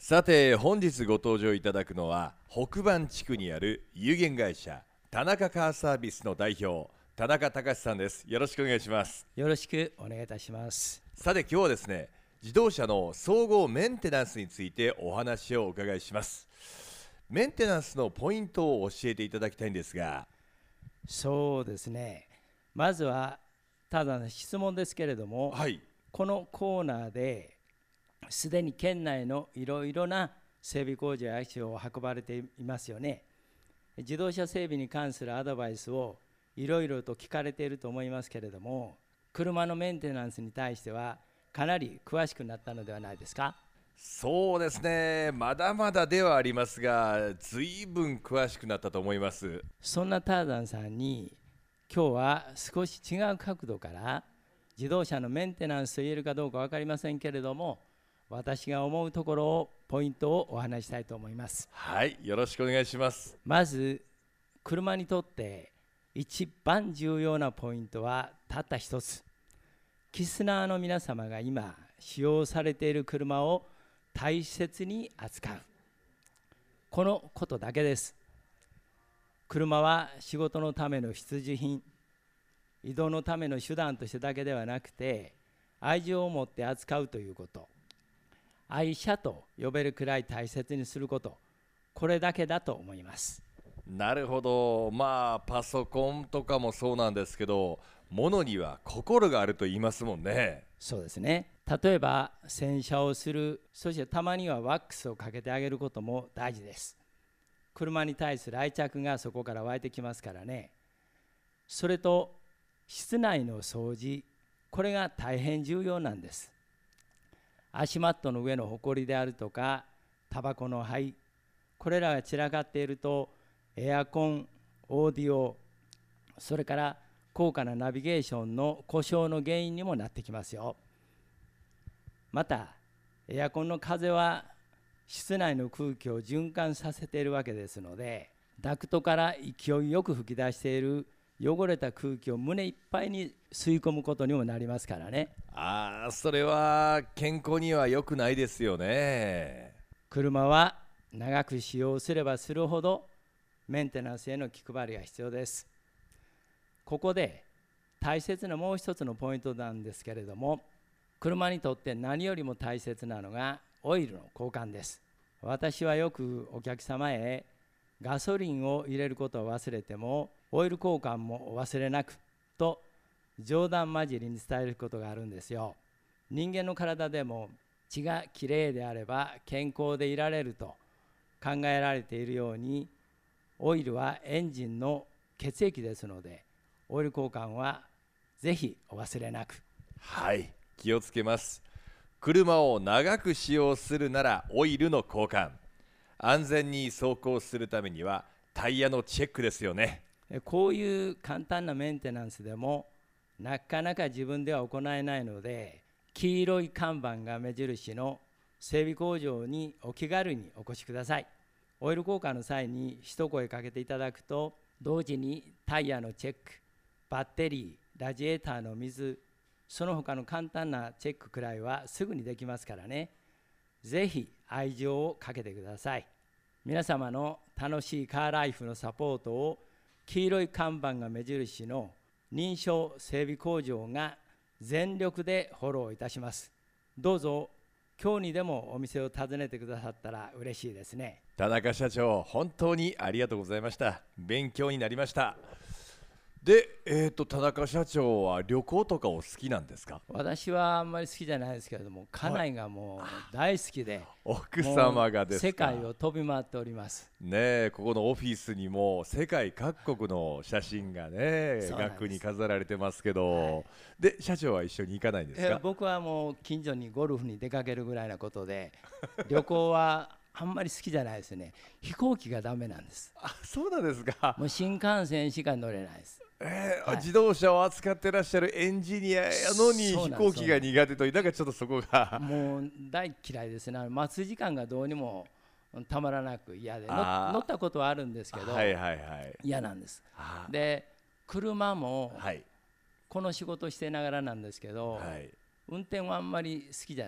さて本日ご登場いただくのは北番地区にある有限会社田中カーサービスの代表田中隆さんです。よろしくお願いします。 よろしくお願いいたします。 さて今日はですね、自動車の総合メンテナンスについてお話をお伺いします。メンテナンスのポイントを教えていただきたいんですが。 そうですね、まずはただの質問ですけれども、 はい、 このコーナーですでに県内のいろいろな整備工事や足を運ばれていますよね。自動車整備に関するアドバイスをいろいろと聞かれていると思いますけれども、車のメンテナンスに対してはかなり詳しくなったのではないですか？ そうですね、まだまだではありますが随分詳しくなったと思います。 そんなターザンさんに今日は少し違う角度から自動車のメンテナンスと言えるかどうか分かりませんけれども、私が思うところをポイントをお話したいと思います。 はい、よろしくお願いします。 まず車にとって一番重要なポイントはたった一つ。リスナーの皆様が今使用されている車を大切に扱う、このことだけです。車は仕事のための必需品、移動のための手段としてだけではなくて、愛情を持って扱うということ、愛車と呼べるくらい大切にすること、これだけだと思います。 なるほど。パソコンとかもそうなんですけど、物には心があると言いますもんね。 そうですね。例えば洗車をする、そしてたまにはワックスをかけてあげることも大事です。車に対する愛着がそこから湧いてきますからね。それと室内の掃除、これが大変重要なんです。足マットの上のほこりであるとかタバコの灰、これらが散らかっているとエアコン、オーディオ、それから高価なナビゲーションの故障の原因にもなってきますよ。またエアコンの風は室内の空気を循環させているわけですので、ダクトから勢いよく吹き出している汚れた空気を胸いっぱいに吸い込むことにもなりますからね。 それは健康には良くないですよね。 車は長く使用すればするほどメンテナンスへの気配りが必要です。ここで大切なもう一つのポイントなんですけれども、車にとって何よりも大切なのがオイルの交換です。私はよくお客様へガソリンを入れることを忘れてもオイル交換もお忘れなくと冗談交じりに伝えることがあるんですよ。人間の体でも血がきれいであれば健康でいられると考えられているように、オイルはエンジンの血液ですので、オイル交換はぜひお忘れなく。 はい、気をつけます。車を長く使用するならオイルの交換、安全に走行するためにはタイヤのチェックですよね。 こういう簡単なメンテナンスでもなかなか自分では行えないので、黄色い看板が目印の整備工場にお気軽にお越しください。オイル交換の際に一声かけていただくと、同時にタイヤのチェック、バッテリー、ラジエーターの水、その他の簡単なチェックくらいはすぐにできますからね。ぜひ愛情をかけてください。皆様の楽しいカーライフのサポートを黄色い看板が目印の認証整備工場が全力でフォローいたします。どうぞ今日にでもお店を訪ねてくださったら嬉しいですね。 田中社長、本当にありがとうございました。勉強になりました。で、田中社長は旅行とかお好きなんですか？ 私はあんまり好きじゃないですけれども、家内がもう大好きで、 奥様がですか？ 世界を飛び回っております。 ねえ、ここのオフィスにも世界各国の写真がね、額に飾られてますけど、はい、で社長は一緒に行かないんですか？ 僕はもう近所にゴルフに出かけるぐらいなことで、旅行はあんまり好きじゃないですね。飛行機がダメなんです。 そうなんですか。 もう新幹線しか乗れないです。 はい、自動車を扱ってらっしゃるエンジニアやのに飛行機が苦手という、なんかちょっとそこがもう大嫌いですね。待つ時間がどうにもたまらなく嫌で、乗ったことはあるんですけど、嫌なんです。で車も、この仕事してながらなんですけど、運転はあんまり好きじゃないです。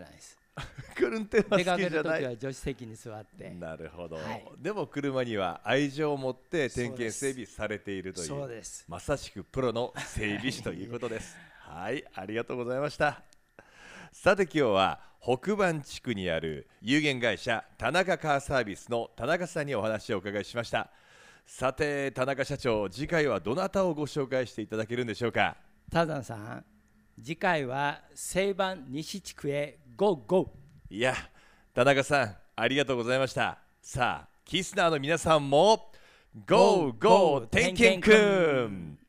運転は出か好きじゃない。 けるときは助手席に座って。 なるほど、 はい、 でも車には愛情を持って点検そうです整備されているという、 そうです。 まさしくプロの整備士ということです。はい、ありがとうございました。さて今日は北番地区にある有限会社田中カーサービスの田中さんにお話をお伺いしました。さて田中社長、次回はどなたをご紹介していただけるんでしょうか。 タザンさん、次回は西番西地区へゴーゴー。 いや、田中さんありがとうございました。さあキスナーの皆さんもゴーゴー点検くん。